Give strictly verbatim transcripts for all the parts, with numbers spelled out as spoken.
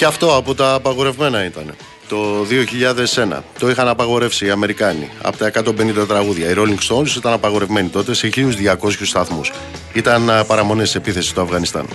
Και αυτό από τα απαγορευμένα ήταν. Το δύο χιλιάδες ένα το είχαν απαγορεύσει οι Αμερικάνοι. Από τα εκατόν πενήντα τραγούδια. Οι Rolling Stones ήταν απαγορευμένοι τότε σε χίλιους διακόσιους σταθμούς. Ήταν παραμονές της επίθεσης στο Αφγανιστάν.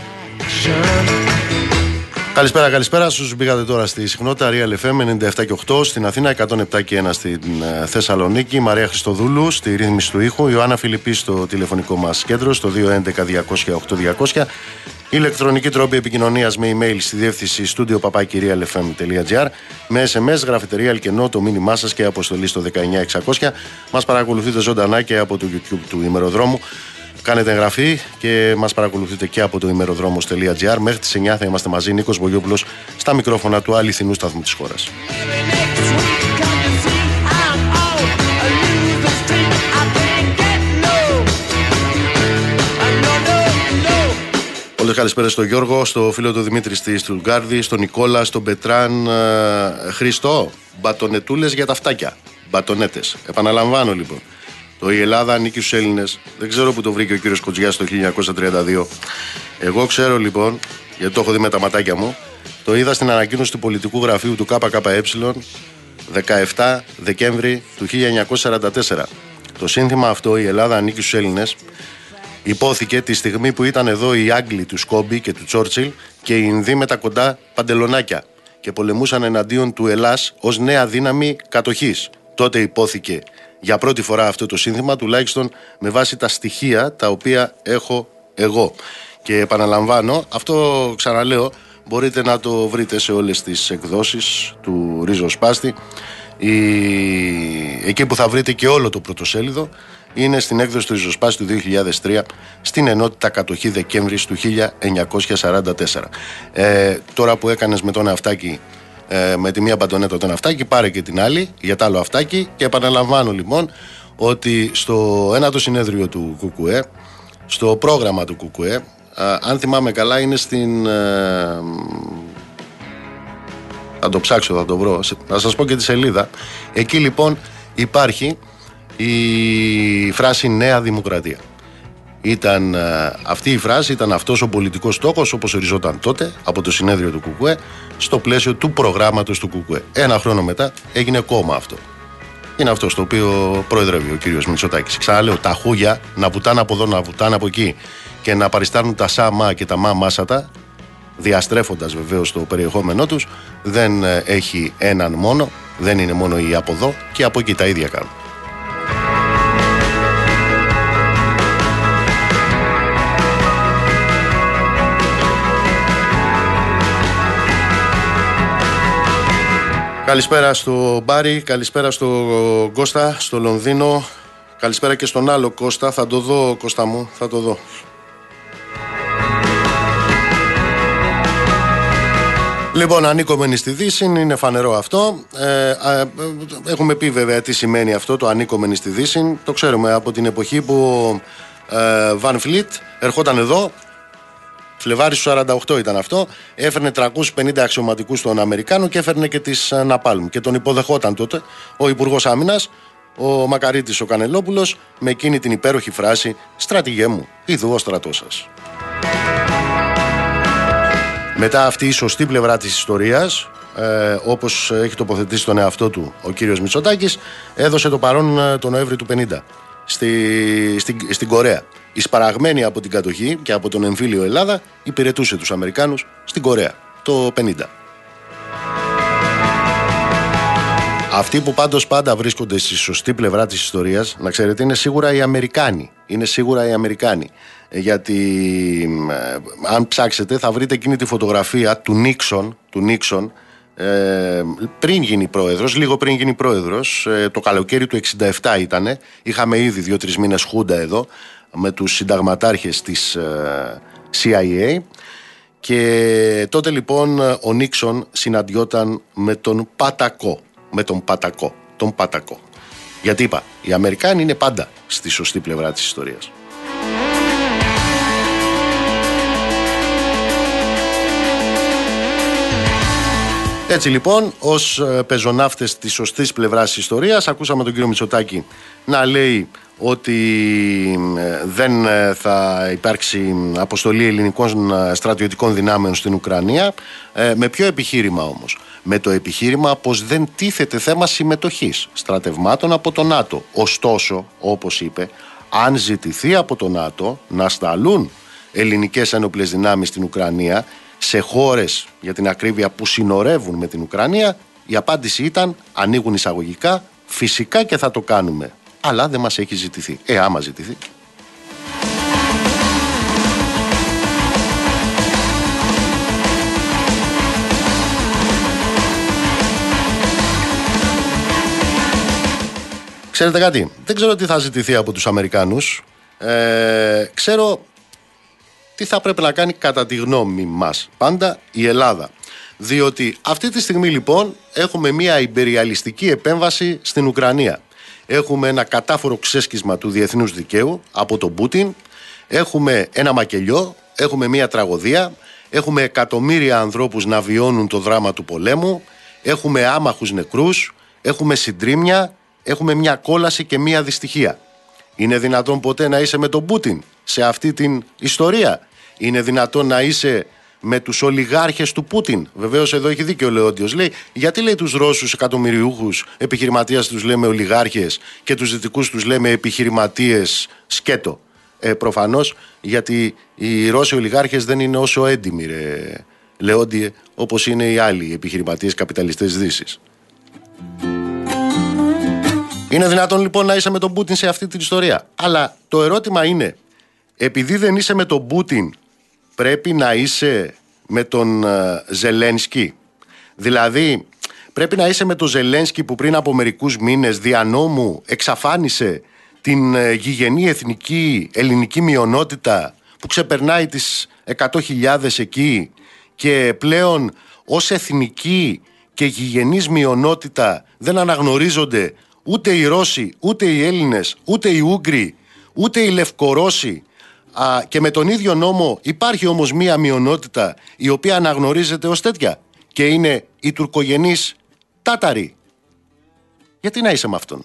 Καλησπέρα, καλησπέρα. Στους μπήκατε τώρα στη συχνότητα Real εφ εμ ενενήντα επτά και οκτώ στην Αθήνα, εκατόν επτά και ένα στην Θεσσαλονίκη. Μαρία Χριστοδούλου στη ρύθμιση του ήχου. Ιωάννα Φιλιππή στο τηλεφωνικό μας κέντρο στο δύο έντεκα διακόσια οκτώ διακόσια. Ηλεκτρονική τρόπη επικοινωνίας με email στη διεύθυνση studio παπάκι real f m τελεία g r. Με ες εμ ες, γραφετερία Αλκενό, το μήνυμά σας και αποστολή στο δεκαεννιά εξακόσια. Μας παρακολουθείτε ζωντανά και από το YouTube του ημεροδρόμου. Κάνετε εγγραφή και μας παρακολουθείτε και από το ημεροδρόμος τελεία τζι άρ. Μέχρι τις εννιά θα είμαστε μαζί, Νίκος Βογιόπουλος στα μικρόφωνα του αληθινού σταθμού της χώρας. Πολλές καλησπέρες στον Γιώργο, στο φίλο του Δημήτρη στη Στουτγκάρδη, στον Νικόλα, στον Πετράν. ε, Χριστό, μπατονετούλες για τα φτάκια. Μπατονέτες. Επαναλαμβάνω λοιπόν. Το «Η Ελλάδα ανήκει στους Έλληνες» δεν ξέρω που το βρήκε ο κύριος Κοτζιάς το χίλια εννιακόσια τριάντα δύο. Εγώ ξέρω λοιπόν, γιατί το έχω δει με τα ματάκια μου, το είδα στην ανακοίνωση του πολιτικού γραφείου του ΚΚΕ δεκαεπτά Δεκέμβρη του χίλια εννιακόσια σαράντα τέσσερα. Το σύνθημα αυτό, «Η Ελλάδα ανήκει στους Έλληνες», υπόθηκε τη στιγμή που ήταν εδώ οι Άγγλοι του Σκόμπι και του Τσόρτσιλ και οι Ινδοί με τα κοντά παντελονάκια και πολεμούσαν εναντίον του Ελλάς ως νέα δύναμη κατοχής. Τότε υπόθηκε για πρώτη φορά αυτό το σύνθημα, τουλάχιστον με βάση τα στοιχεία τα οποία έχω εγώ. Και επαναλαμβάνω, αυτό ξαναλέω, μπορείτε να το βρείτε σε όλες τις εκδόσεις του Ρίζο Σπάστη. Η... Εκεί που θα βρείτε και όλο το πρωτοσέλιδο είναι στην έκδοση του Ριζοσπάστη του δύο χιλιάδες τρία στην ενότητα κατοχή Δεκέμβρης του χίλια εννιακόσια σαράντα τέσσερα. Ε, τώρα που έκανες με τον αυτάκι, ε, με τη μία μπατονέτα τον αυτάκι, πάρε και την άλλη για το άλλο αυτάκι. Και επαναλαμβάνω λοιπόν ότι στο ένατο συνέδριο του ΚΚΕ, στο πρόγραμμα του ΚΚΕ, ε, αν θυμάμαι καλά είναι στην... Ε, θα το ψάξω, θα το βρω, να σας πω και τη σελίδα. Εκεί λοιπόν υπάρχει η φράση «Νέα Δημοκρατία». Ήταν, αυτή η φράση ήταν αυτός ο πολιτικός στόχος, όπως οριζόταν τότε από το συνέδριο του ΚΚΕ στο πλαίσιο του προγράμματος του ΚΚΕ. Ένα χρόνο μετά έγινε κόμμα αυτό. Είναι αυτό στο οποίο προεδρεύει ο κύριος Μητσοτάκης. Ξαναλέω, τα χούγια να βουτάνε από εδώ, να βουτάνε από εκεί και να παριστάνουν τα σάμα και τα μα μάσατα, διαστρέφοντας βεβαίως το περιεχόμενό τους, δεν έχει έναν μόνο, δεν είναι μόνο οι από εδώ και από εκεί, τα ίδια κάνουν. Καλησπέρα στο Μπάρι, καλησπέρα στο Κώστα, στο Λονδίνο, καλησπέρα και στον άλλο Κώστα, θα το δω Κώστα μου, θα το δω. Λοιπόν, ανήκομενοι στη Δύση, είναι φανερό αυτό. Ε, ε, έχουμε πει βέβαια τι σημαίνει αυτό το ανήκομενοι στη Δύση. Το ξέρουμε από την εποχή που ε, Βαν Φλιτ ερχόταν εδώ. Φλεβάρι του σαράντα οκτώ ήταν αυτό. Έφερνε τριακόσιους πενήντα αξιωματικούς των Αμερικάνων και έφερνε και τις Ναπάλμ. Και τον υποδεχόταν τότε ο Υπουργός Άμυνας, ο Μακαρίτης ο Κανελόπουλος, με εκείνη την υπέροχη φράση «Στρατηγέ μου, ιδού ο στρατός σας». Μετά αυτή η σωστή πλευρά της ιστορίας, ε, όπως έχει τοποθετήσει τον εαυτό του ο κύριος Μητσοτάκης, έδωσε το παρόν τον Νοέμβρη του πενήντα στη, στη, στην Κορέα. Εισπαραγμένη από την κατοχή και από τον εμφύλιο Ελλάδα, υπηρετούσε τους Αμερικάνους στην Κορέα το πενήντα. Αυτοί που πάντως πάντα βρίσκονται στη σωστή πλευρά της ιστορίας, να ξέρετε, είναι σίγουρα οι Αμερικάνοι. Είναι σίγουρα οι Αμερικάνοι. Γιατί ε, αν ψάξετε θα βρείτε εκείνη τη φωτογραφία του Νίξον, του Νίξον ε, πριν γίνει πρόεδρος, λίγο πριν γίνει πρόεδρος, ε, το καλοκαίρι του εξήντα επτά ήτανε. Είχαμε ήδη δύο-τρεις μήνες χούντα εδώ με τους συνταγματάρχες της ε, σι άι έι. Και τότε λοιπόν ο Νίξον συναντιόταν με τον Πατακό. Με τον Πατακό. Τον Πατακό. Γιατί είπα, οι Αμερικάνοι είναι πάντα στη σωστή πλευρά της ιστορίας. Έτσι λοιπόν, ως πεζοναύτες της σωστής πλευράς της ιστορίας, ακούσαμε τον κύριο Μητσοτάκη να λέει ότι δεν θα υπάρξει αποστολή ελληνικών στρατιωτικών δυνάμεων στην Ουκρανία. Με ποιο επιχείρημα όμως? Με το επιχείρημα πως δεν τίθεται θέμα συμμετοχής στρατευμάτων από το ΝΑΤΟ. Ωστόσο, όπως είπε, αν ζητηθεί από το ΝΑΤΟ να σταλούν ελληνικές ένοπλες δυνάμεις στην Ουκρανία, σε χώρες για την ακρίβεια που συνορεύουν με την Ουκρανία, η απάντηση ήταν, ανοίγουν εισαγωγικά, φυσικά και θα το κάνουμε. Αλλά δεν μας έχει ζητηθεί. Ε, άμα ζητηθεί. Ξέρετε κάτι, δεν ξέρω τι θα ζητηθεί από τους Αμερικάνους. Ε, ξέρω τι θα πρέπει να κάνει κατά τη γνώμη μας πάντα η Ελλάδα. Διότι αυτή τη στιγμή λοιπόν έχουμε μια ιμπεριαλιστική επέμβαση στην Ουκρανία. Έχουμε ένα κατάφορο ξέσκισμα του διεθνούς δικαίου από τον Πούτιν. Έχουμε ένα μακελιό, έχουμε μια τραγωδία. Έχουμε εκατομμύρια ανθρώπους να βιώνουν το δράμα του πολέμου. Έχουμε άμαχους νεκρούς. Έχουμε συντρίμμια. Έχουμε μια κόλαση και μια δυστυχία. Είναι δυνατόν ποτέ να είσαι με τον Πούτιν σε αυτή την ιστορία? Είναι δυνατόν να είσαι με τους ολιγάρχες του Πούτιν? Βεβαίως εδώ έχει δίκιο ο Λεόντιος. Λέει, γιατί λέει τους Ρώσους εκατομμυριούχους επιχειρηματίες τους λέμε ολιγάρχες και τους δυτικούς τους λέμε επιχειρηματίες σκέτο? Ε, προφανώς γιατί οι Ρώσοι ολιγάρχες δεν είναι όσο έντιμοι, ρε Λεόντιε, όπως είναι οι άλλοι επιχειρηματίες καπιταλιστές Δύσης. Είναι δυνατόν λοιπόν να είσαι με τον Πούτιν σε αυτή την ιστορία? Αλλά το ερώτημα είναι, επειδή δεν είσαι με τον Πούτιν, πρέπει να είσαι με τον uh, Ζελένσκι? Δηλαδή, πρέπει να είσαι με τον Ζελένσκι που πριν από μερικούς μήνες δια νόμου εξαφάνισε την uh, γηγενή εθνική ελληνική μειονότητα που ξεπερνάει τις εκατό χιλιάδες εκεί και πλέον ως εθνική και γηγενής μειονότητα δεν αναγνωρίζονται ούτε οι Ρώσοι, ούτε οι Έλληνες, ούτε οι Ούγγροι, ούτε οι Λευκορώσοι. Α, και με τον ίδιο νόμο υπάρχει όμως μία μειονότητα η οποία αναγνωρίζεται ως τέτοια και είναι οι τουρκογενείς Τάταροι. Γιατί να είσαι με αυτόν?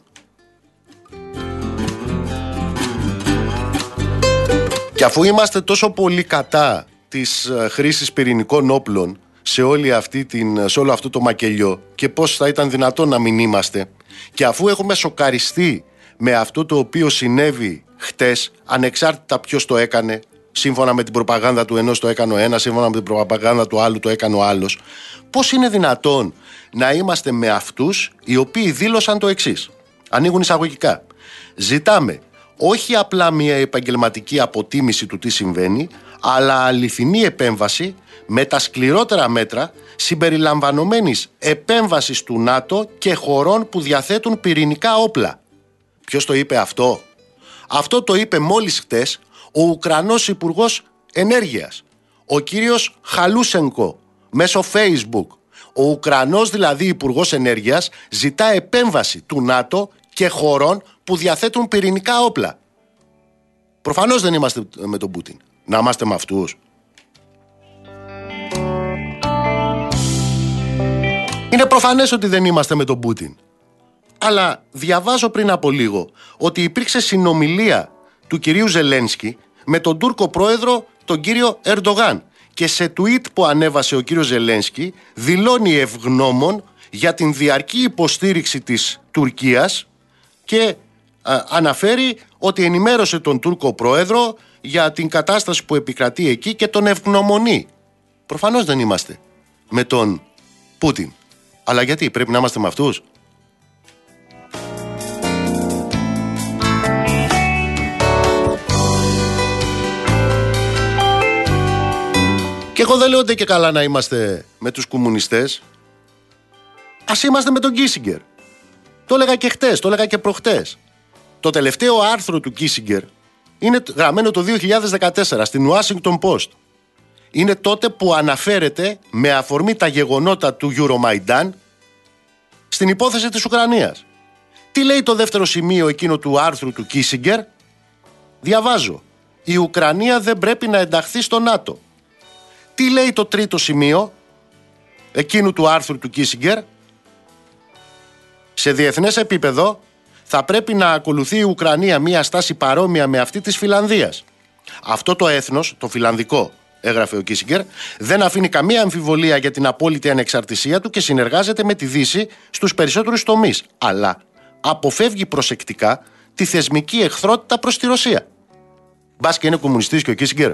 Και αφού είμαστε τόσο πολύ κατά της χρήσης πυρηνικών όπλων σε, όλη αυτή την, σε όλο αυτό το μακελιό, και πώς θα ήταν δυνατόν να μην είμαστε, και αφού έχουμε σοκαριστεί με αυτό το οποίο συνέβη χτες, ανεξάρτητα ποιος το έκανε, σύμφωνα με την προπαγάνδα του ενός το έκανε ο ένας, σύμφωνα με την προπαγάνδα του άλλου το έκανε ο άλλος, πώς είναι δυνατόν να είμαστε με αυτούς οι οποίοι δήλωσαν το εξής? Ανοίγουν εισαγωγικά. Ζητάμε όχι απλά μια επαγγελματική αποτίμηση του τι συμβαίνει, αλλά αληθινή επέμβαση με τα σκληρότερα μέτρα συμπεριλαμβανομένης επέμβασης του ΝΑΤΟ και χωρών που διαθέτουν πυρηνικά όπλα. Ποιος το είπε αυτό? Αυτό το είπε μόλις χτες ο Ουκρανός Υπουργός Ενέργειας, ο κύριος Χαλούσενκο, μέσω Facebook. Ο Ουκρανός δηλαδή Υπουργός Ενέργειας ζητά επέμβαση του ΝΑΤΟ και χωρών που διαθέτουν πυρηνικά όπλα. Προφανώς δεν είμαστε με τον Πούτιν. Να είμαστε με αυτούς? Είναι προφανές ότι δεν είμαστε με τον Πούτιν. Αλλά διαβάζω πριν από λίγο ότι υπήρξε συνομιλία του κυρίου Ζελένσκι με τον Τούρκο πρόεδρο τον κύριο Ερντογάν, και σε tweet που ανέβασε ο κύριος Ζελένσκι δηλώνει ευγνώμων για την διαρκή υποστήριξη της Τουρκίας και α, αναφέρει ότι ενημέρωσε τον Τούρκο πρόεδρο για την κατάσταση που επικρατεί εκεί και τον ευγνωμονεί. Προφανώς δεν είμαστε με τον Πούτιν. Αλλά γιατί πρέπει να είμαστε με αυτούς? Και εγώ δεν λέω ότι και καλά να είμαστε με τους κομμουνιστές. Ας είμαστε με τον Κίσιγκερ. Το έλεγα και χτες, το έλεγα και προχτές. Το τελευταίο άρθρο του Κίσιγκερ είναι γραμμένο το δύο χιλιάδες δεκατέσσερα στην Washington Post. Είναι τότε που αναφέρεται με αφορμή τα γεγονότα του Euromaidan στην υπόθεση της Ουκρανίας. Τι λέει το δεύτερο σημείο εκείνο του άρθρου του Κίσιγκερ? Διαβάζω. Η Ουκρανία δεν πρέπει να ενταχθεί στο ΝΑΤΟ. Τι λέει το τρίτο σημείο? εκείνου του άρθρου του Κίσιγκερ, σε διεθνές επίπεδο θα πρέπει να ακολουθεί η Ουκρανία μια στάση παρόμοια με αυτή της Φιλανδίας. Αυτό το έθνος, το φιλανδικό, έγραφε ο Κίσιγκερ, δεν αφήνει καμία αμφιβολία για την απόλυτη ανεξαρτησία του και συνεργάζεται με τη Δύση στους περισσότερους τομείς, αλλά αποφεύγει προσεκτικά τη θεσμική εχθρότητα προς τη Ρωσία. Μπας και είναι κομμουνιστής και ο Κίσιγκερ.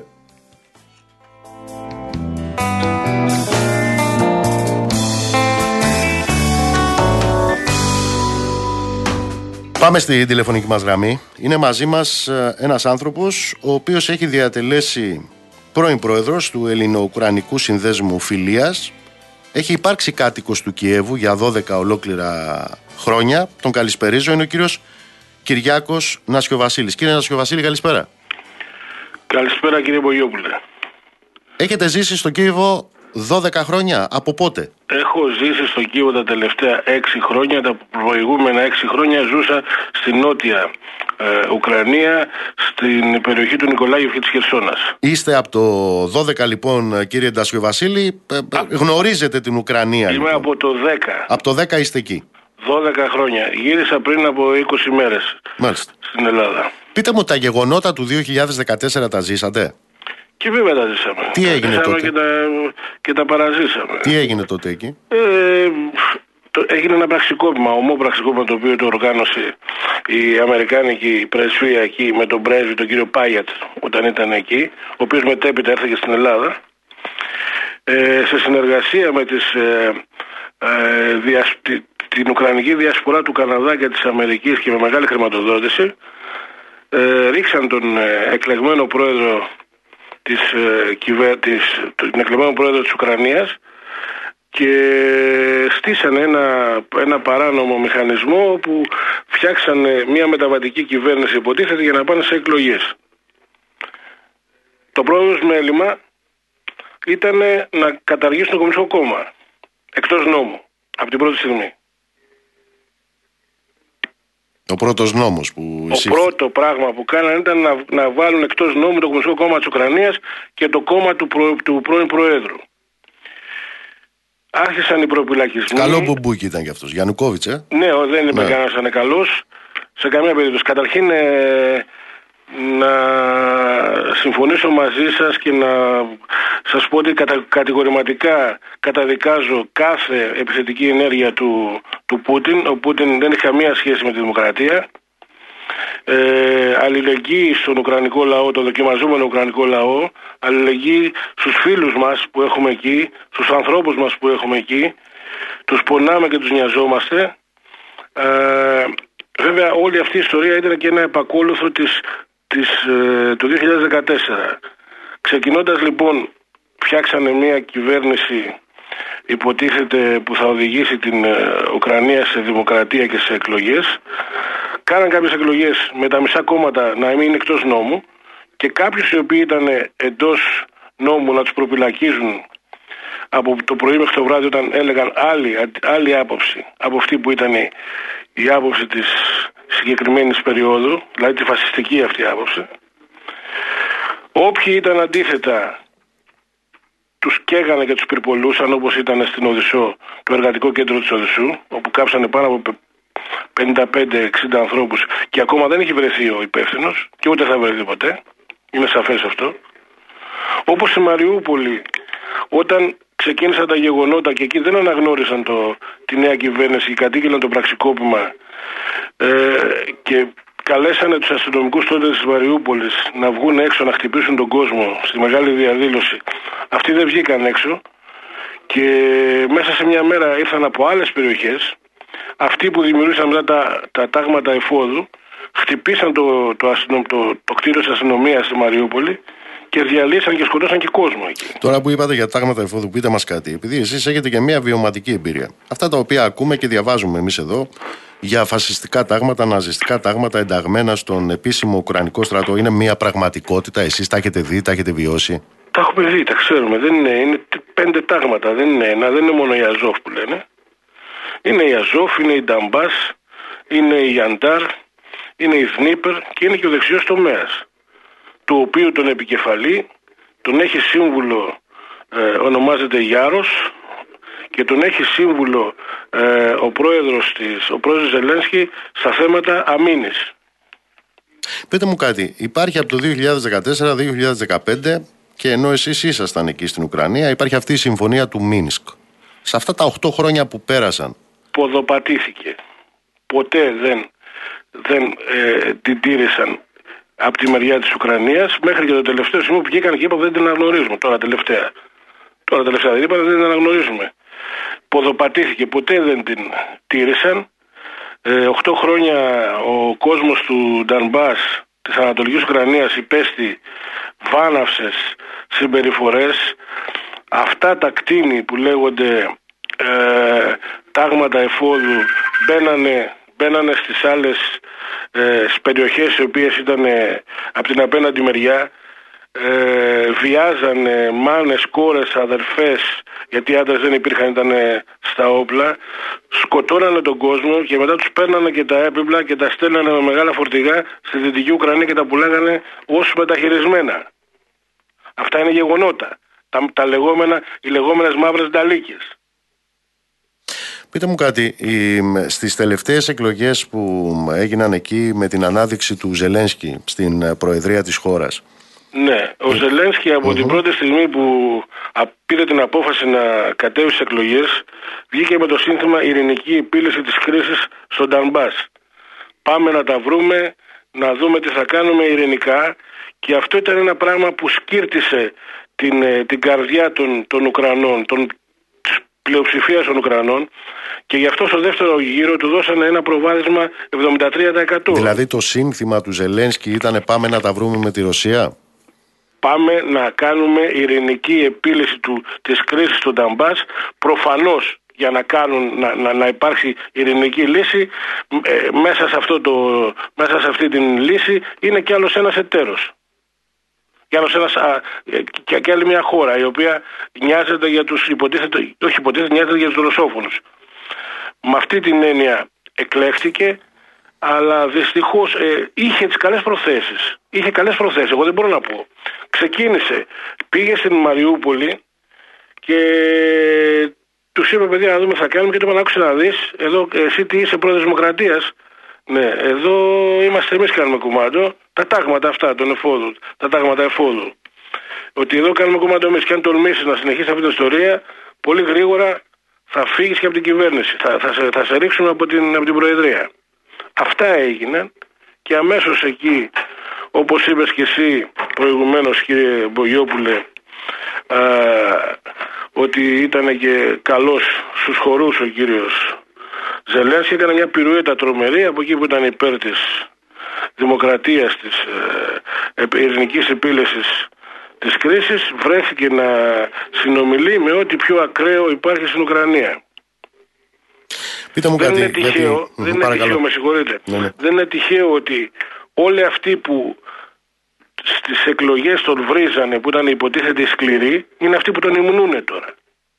Πάμε στην τηλεφωνική μας γραμμή. Είναι μαζί μας ένας άνθρωπος ο οποίος έχει διατελέσει πρώην πρόεδρος του Ελληνο-Ουκρανικού Συνδέσμου Φιλίας. Έχει υπάρξει κάτοικος του Κιέβου για δώδεκα ολόκληρα χρόνια. Τον καλησπερίζω. Είναι ο κύριος Κυριάκος Νασιοβασίλης. Κύριε Νασιοβασίλη, καλησπέρα. Καλησπέρα, κύριε Μπογιόπουλε. Έχετε ζήσει στο Κίεβο δώδεκα χρόνια. Από πότε? Έχω ζήσει στο Κίεβο τα τελευταία έξι χρόνια. Τα προηγούμενα έξι χρόνια ζούσα στη νότια ε, Ουκρανία, στην περιοχή του Νικολάιεφ και της Χερσόνας. Είστε από το δώδεκα λοιπόν, κύριε Νασιοβασίλη. Α, γνωρίζετε την Ουκρανία? Είμαι λοιπόν από το δέκα. Από το δέκα είστε εκεί. δώδεκα χρόνια. Γύρισα πριν από είκοσι μέρες. Μάλιστα. Στην Ελλάδα. Πείτε μου, τα γεγονότα του δύο χιλιάδες δεκατέσσερα τα ζήσατε? Και βέβαια τα ζήσαμε. Τι τα έγινε τότε? Και τα, και τα παραζήσαμε. Τι έγινε τότε εκεί? Ε, το, έγινε ένα πραξικόπημα, ομό πραξικόπημα, το οποίο το οργάνωσε η Αμερικάνικη πρεσβεία εκεί με τον πρέσβη, τον κύριο Πάγιατ, όταν ήταν εκεί, ο οποίος μετέπειτα έρθει και στην Ελλάδα, ε, σε συνεργασία με τις, ε, ε, διασ, τη, την Ουκρανική Διασπορά του Καναδά και της Αμερικής και με μεγάλη χρηματοδότηση, ε, ρίξαν τον ε, εκλεγμένο πρόεδρο της, ε, κυβε, της, τον εκλεγμένο πρόεδρο της Ουκρανίας και στήσανε ένα, ένα παράνομο μηχανισμό που φτιάξανε μια μεταβατική κυβέρνηση, υποτίθεται, για να πάνε σε εκλογές. Το πρώτο μέλημα ήταν να καταργήσουν το Κομμουνιστικό Κόμμα εκτός νόμου από την πρώτη στιγμή. Ο πρώτος νόμος που Το πρώτο πράγμα που κάνανε ήταν να, να βάλουν εκτός νόμου το Κομμουνιστικό Κόμμα της Ουκρανίας και το κόμμα του, προ, του πρώην Προέδρου. Άρχισαν οι προπυλακισμοί. Καλό μπουμπούκι ήταν κι αυτός. Γιαννουκόβιτς, ε. Ναι, δεν είπε ναι. κανένας αν είναι καλός. Σε καμία περίπτωση. Καταρχήν ε, να συμφωνήσω μαζί σας και να σας πω ότι κατα, κατηγορηματικά καταδικάζω κάθε επιθετική ενέργεια του, του Πούτιν. Ο Πούτιν δεν έχει καμία σχέση με τη δημοκρατία. Ε, αλληλεγγύη στον Ουκρανικό λαό, το δοκιμαζόμενο Ουκρανικό λαό, αλληλεγγύη στους φίλους μας που έχουμε εκεί, στους ανθρώπους μας που έχουμε εκεί, τους πονάμε και τους νοιαζόμαστε. Ε, βέβαια όλη αυτή η ιστορία ήταν και ένα επακόλουθο της, της, ε, του δύο χιλιάδες δεκατέσσερα. Ξεκινώντας λοιπόν, φτιάξανε μια κυβέρνηση, υποτίθεται, που θα οδηγήσει την ε, Ουκρανία σε δημοκρατία και σε εκλογές. Κάναν κάποιες εκλογές με τα μισά κόμματα να μην είναι εκτός νόμου και κάποιους οι οποίοι ήταν εντός νόμου να τους προπυλακίζουν από το πρωί μέχρι το βράδυ, όταν έλεγαν άλλη, άλλη άποψη από αυτή που ήταν η, η άποψη της συγκεκριμένης περίοδου, δηλαδή τη φασιστική αυτή άποψη. Όποιοι ήταν αντίθετα τους καίγανε και τους πυρπολούσαν, όπως ήταν στην Οδυσσό, το εργατικό κέντρο της Οδυσσού, όπου κάψανε πάνω από πενήντα πέντε εξήντα ανθρώπους και ακόμα δεν έχει βρεθεί ο υπεύθυνος και ούτε θα βρεθεί ποτέ. Είναι σαφές αυτό. Όπως η Μαριούπολη, όταν ξεκίνησαν τα γεγονότα και εκεί δεν αναγνώρισαν το, τη νέα κυβέρνηση και κατήγγειλαν το πραξικόπημα ε, και καλέσανε τους αστυνομικούς τότε της Μαριούπολης να βγουν έξω να χτυπήσουν τον κόσμο στη μεγάλη διαδήλωση. Αυτοί δεν βγήκαν έξω και μέσα σε μια μέρα ήρθαν από άλλες περιοχές. Αυτοί που δημιουργήσαν μετά τα, τα τάγματα εφόδου χτυπήσαν το, το, το, το, το κτίριο της αστυνομίας στη Μαριούπολη και διαλύσαν και σκοτώσαν και κόσμο εκεί. Τώρα που είπατε για τάγματα εφόδου, πείτε μας κάτι, επειδή εσείς έχετε και μια βιωματική εμπειρία. Αυτά τα οποία ακούμε και διαβάζουμε εμείς εδώ για φασιστικά τάγματα, ναζιστικά τάγματα ενταγμένα στον επίσημο Ουκρανικό στρατό, είναι μια πραγματικότητα? Εσείς τα έχετε δει, τα έχετε βιώσει? Τα έχουμε δει, τα ξέρουμε. Δεν είναι, είναι πέντε τάγματα, δεν είναι ένα, δεν είναι μόνο η Αζόφ που λένε. Είναι η Αζόφ, είναι η Νταμπάς, είναι η Γιαντάρ, είναι η Δνίπερ και είναι και ο δεξιός τομέας, του οποίου τον επικεφαλή τον έχει σύμβουλο, ε, ονομάζεται Γιάρος, και τον έχει σύμβουλο ε, ο πρόεδρος της, ο πρόεδρος Ζελένσκι στα θέματα αμήνης. Πείτε μου κάτι, υπάρχει από το δύο χιλιάδες δεκατέσσερα δύο χιλιάδες δεκαπέντε και ενώ εσείς ήσασταν εκεί στην Ουκρανία, υπάρχει αυτή η συμφωνία του Μίνσκ. Σε αυτά τα οκτώ χρόνια που πέρασαν, ποδοπατήθηκε. Ποτέ δεν, δεν ε, την τήρησαν από τη μεριά της Ουκρανίας, μέχρι και το τελευταίο σημείο που βγήκαν και είπαν δεν την αναγνωρίζουμε. Τώρα τελευταία. Τώρα τελευταία δεν είπαν δεν την αναγνωρίζουμε. Ποδοπατήθηκε. Ποτέ δεν την τήρησαν. Ε, οκτώ χρόνια ο κόσμος του Ντανμπάς της Ανατολικής Ουκρανίας υπέστη βάναυσες συμπεριφορές. Αυτά τα κτίνη που λέγονται ε, τάγματα εφόδου μπαίνανε, μπαίνανε στις άλλες ε, περιοχές οι οποίες ήταν ε, από την απέναντι μεριά, ε, βιάζανε μάνες, κόρες, αδερφές, γιατί οι άντρες δεν υπήρχαν, ήταν στα όπλα, σκοτώνανε τον κόσμο και μετά τους παίρνανε και τα έπιπλα και τα στέλνανε με μεγάλα φορτηγά στη Δυτική Ουκρανία και τα πουλάγανε ως μεταχειρισμένα. Αυτά είναι γεγονότα. Τα, τα λεγόμενα, οι λεγόμενες μαύρες νταλίκες. Πείτε μου κάτι, οι, στις τελευταίες εκλογές που έγιναν εκεί με την ανάδειξη του Ζελένσκι στην προεδρία της χώρας. Ναι, ο Ζελένσκι από uh-huh. την πρώτη στιγμή που πήρε την απόφαση να κατέβει στις εκλογές, βγήκε με το σύνθημα ειρηνική επίλυση της κρίσης στον Ντανμπάς. Πάμε να τα βρούμε, να δούμε τι θα κάνουμε ειρηνικά, και αυτό ήταν ένα πράγμα που σκύρτησε την, την καρδιά των, των Ουκρανών, των πλειοψηφίας των Ουκρανών, και γι' αυτό στο δεύτερο γύρο του δώσανε ένα προβάδισμα εβδομήντα τρία τοις εκατό. Δηλαδή το σύνθημα του Ζελένσκι ήταν πάμε να τα βρούμε με τη Ρωσία. Πάμε να κάνουμε ειρηνική επίλυση του, της κρίσης του Ντανμπάς. Προφανώς για να, κάνουν, να, να, να υπάρξει ειρηνική λύση, ε, μέσα, σε αυτό το, μέσα σε αυτή την λύση είναι κι άλλος ένας εταίρος. Κι άλλος ένας, α, και, και άλλη μια χώρα η οποία νοιάζεται για τους υποτίθεται, όχι υποτίθεται, νοιάζεται για τους ρωσόφωνους. Με αυτή την έννοια εκλέχθηκε, αλλά δυστυχώς ε, είχε τις καλές προθέσεις. Είχε καλές προθέσεις, εγώ δεν μπορώ να πω. Ξεκίνησε, πήγε στην Μαριούπολη και τους είπε παιδιά να δούμε τι θα κάνουμε, και του είπαν άκουσε να δεις, εδώ εσύ τι είσαι πρόεδρος Δημοκρατίας, ναι, εδώ είμαστε εμείς κάνουμε κουμάντο, τα τάγματα αυτά των εφόδου, τα τάγματα εφόδου. Ότι εδώ κάνουμε κουμάντο εμείς, και αν τολμήσεις να συνεχίσεις αυτή την ιστορία, πολύ γρήγορα θα φύγεις και από την κυβέρνηση, θα, θα, σε, θα σε ρίξουμε από την, από την Προεδρία. Αυτά έγιναν και αμέσως εκεί, όπως είπες και εσύ προηγουμένως κύριε Μπογιόπουλε, α, ότι ήταν και καλός στους χορούς ο κύριος Ζελένσκι, έκανε μια πυρουέτα τρομερή από εκεί που ήταν υπέρ της δημοκρατίας, της ε, ειρηνικής επίλυσης της κρίσης, βρέθηκε να συνομιλεί με ό,τι πιο ακραίο υπάρχει στην Ουκρανία. Πείτε μου δεν κάτι, είναι τυχαίο, γιατί... δεν είναι τυχαίο, με συγχωρείτε. Ναι, ναι. Δεν είναι τυχαίο ότι όλοι αυτοί που στις εκλογές τον βρίζανε, που ήταν υποτίθεται σκληροί, είναι αυτοί που τον υμνούνε τώρα.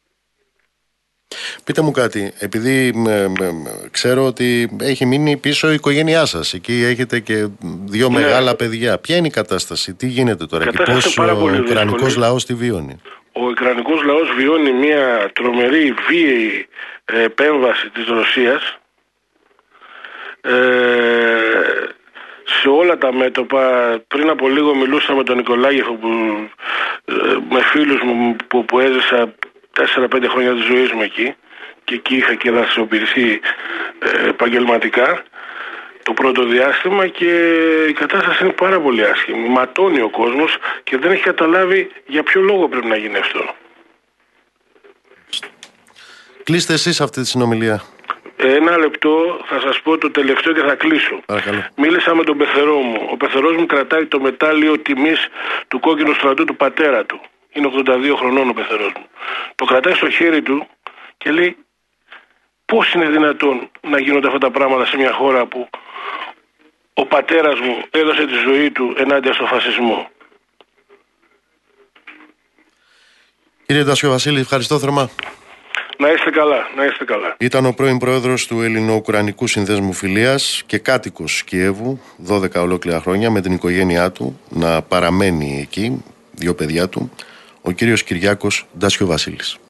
Πείτε μου κάτι, επειδή με, με, ξέρω ότι έχει μείνει πίσω η οικογένειά σας, εκεί έχετε και δύο ναι. μεγάλα παιδιά. Ποια είναι η κατάσταση, τι γίνεται τώρα και πώς ο Ουκρανικός λαός τη βιώνει? Ο Ουκρανικός λαός βιώνει μια τρομερή βίαιη επέμβαση της Ρωσίας ε, σε όλα τα μέτωπα. Πριν από λίγο μιλούσα με τον Νικολάγεφο, που, ε, με φίλους μου που, που έζησα τέσσερα πέντε χρόνια της ζωής μου εκεί, και εκεί είχα και δραστηριοποιηθεί ε, επαγγελματικά το πρώτο διάστημα, και η κατάσταση είναι πάρα πολύ άσχημη. Ματώνει ο κόσμος και δεν έχει καταλάβει για ποιο λόγο πρέπει να γίνει αυτό. Κλείστε εσείς αυτή τη συνομιλία. Ένα λεπτό θα σας πω το τελευταίο και θα κλείσω. Παρακαλώ. Μίλησα με τον πεθερό μου. Ο πεθερός μου κρατάει το μετάλλιο τιμής του κόκκινου στρατού του πατέρα του. Είναι ογδόντα δύο χρονών ο πεθερός μου. Το κρατάει στο χέρι του και λέει πώς είναι δυνατόν να γίνονται αυτά τα πράγματα σε μια χώρα που ο πατέρας μου έδωσε τη ζωή του ενάντια στο φασισμό. Κύριε Ντασιοβασίλη, ευχαριστώ θερμά. Να είστε καλά, να είστε καλά. Ήταν ο πρώην πρόεδρος του Ελληνο-Ουκρανικού Συνδέσμου Φιλίας και κάτοικος Κιέβου δώδεκα ολόκληρα χρόνια, με την οικογένειά του να παραμένει εκεί, δύο παιδιά του, ο κύριος Κυριάκος Ντασιοβασίλης.